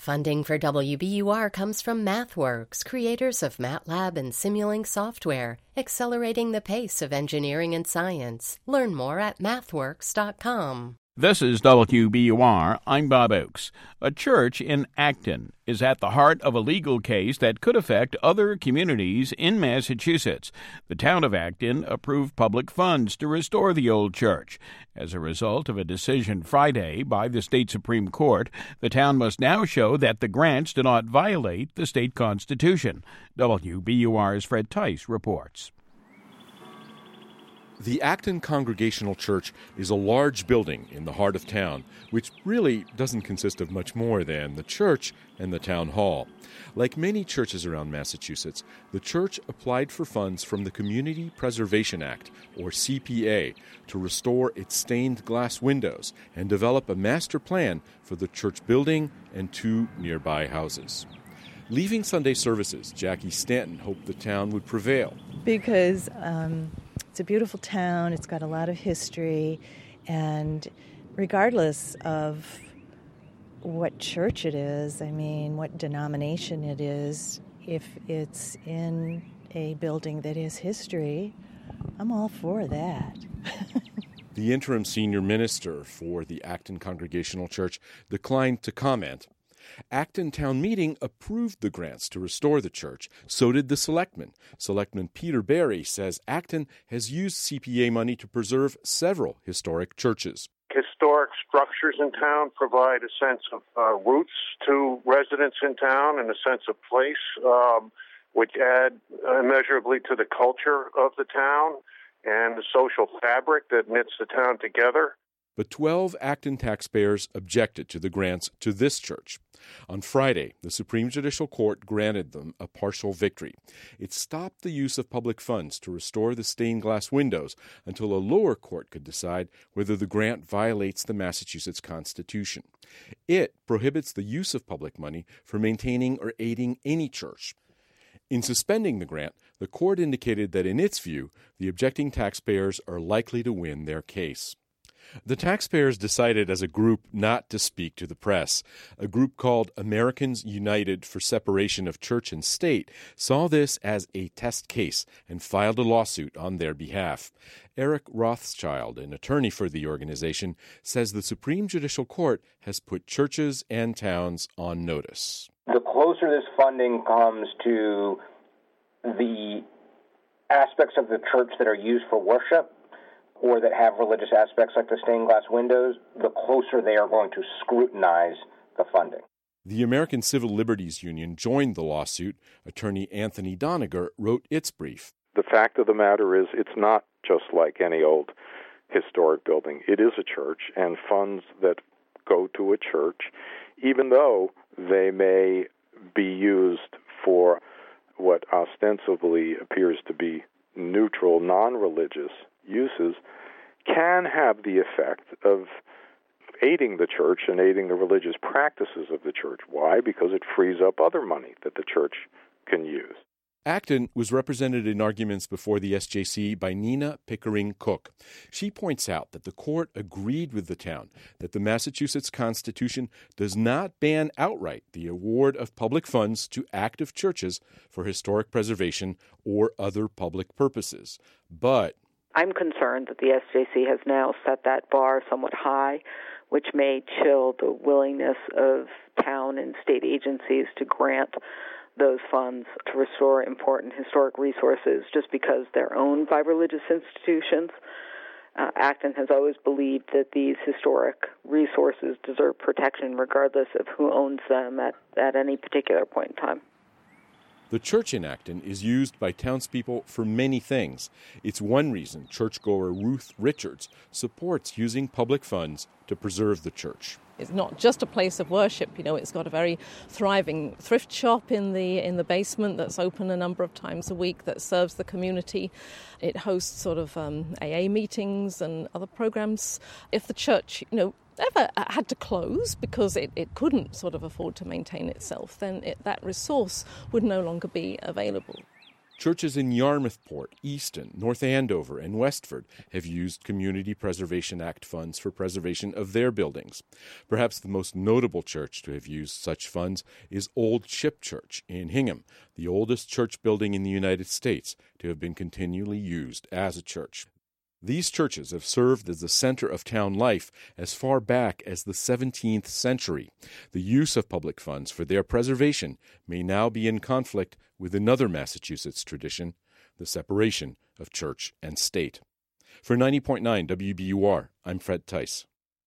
Funding for WBUR comes from MathWorks, creators of MATLAB and Simulink software, accelerating the pace of engineering and science. Learn more at mathworks.com. This is WBUR. I'm Bob Oakes. A church in Acton is at the heart of a legal case that could affect other communities in Massachusetts. The town of Acton approved public funds to restore the old church. As a result of a decision Friday by the state Supreme Court, the town must now show that the grants do not violate the state constitution. WBUR's Fred Tice reports. The Acton Congregational Church is a large building in the heart of town, which really doesn't consist of much more than the church and the town hall. Like many churches around Massachusetts, the church applied for funds from the Community Preservation Act, or CPA, to restore its stained glass windows and develop a master plan for the church building and 2 nearby houses. Leaving Sunday services, Jackie Stanton hoped the town would prevail. Because it's a beautiful town, it's got a lot of history, and regardless of what church it is, what denomination it is, if it's in a building that has history, I'm all for that. The interim senior minister for the Acton Congregational Church declined to comment. Acton Town Meeting approved the grants to restore the church. So did the selectmen. Selectman Peter Barry says Acton has used CPA money to preserve several historic churches. Historic structures in town provide a sense of roots to residents in town and a sense of place, which add immeasurably to the culture of the town and the social fabric that knits the town together. But 12 Acton taxpayers objected to the grants to this church. On Friday, the Supreme Judicial Court granted them a partial victory. It stopped the use of public funds to restore the stained glass windows until a lower court could decide whether the grant violates the Massachusetts Constitution. It prohibits the use of public money for maintaining or aiding any church. In suspending the grant, the court indicated that in its view, the objecting taxpayers are likely to win their case. The taxpayers decided as a group not to speak to the press. A group called Americans United for Separation of Church and State saw this as a test case and filed a lawsuit on their behalf. Eric Rothschild, an attorney for the organization, says the Supreme Judicial Court has put churches and towns on notice. The closer this funding comes to the aspects of the church that are used for worship, or that have religious aspects like the stained glass windows, the closer they are going to scrutinize the funding. The American Civil Liberties Union joined the lawsuit. Attorney Anthony Doniger wrote its brief. The fact of the matter is it's not just like any old historic building. It is a church, and funds that go to a church, even though they may be used for what ostensibly appears to be neutral, non-religious uses, can have the effect of aiding the church and aiding the religious practices of the church. Why? Because it frees up other money that the church can use. Acton was represented in arguments before the SJC by Nina Pickering Cook. She points out that the court agreed with the town that the Massachusetts Constitution does not ban outright the award of public funds to active churches for historic preservation or other public purposes. But I'm concerned that the SJC has now set that bar somewhat high, which may chill the willingness of town and state agencies to grant those funds to restore important historic resources just because they're owned by religious institutions. Acton has always believed that these historic resources deserve protection regardless of who owns them at any particular point in time. The church in Acton is used by townspeople for many things. It's one reason churchgoer Ruth Richards supports using public funds to preserve the church. It's not just a place of worship, it's got a very thriving thrift shop in the basement that's open a number of times a week that serves the community. It hosts sort of AA meetings and other programs. If the church, ever had to close because it couldn't sort of afford to maintain itself, then that resource would no longer be available. Churches in Yarmouthport, Easton, North Andover, and Westford have used Community Preservation Act funds for preservation of their buildings. Perhaps the most notable church to have used such funds is Old Ship Church in Hingham, the oldest church building in the United States to have been continually used as a church. These churches have served as the center of town life as far back as the 17th century. The use of public funds for their preservation may now be in conflict with another Massachusetts tradition, the separation of church and state. For 90.9 WBUR, I'm Fred Tice.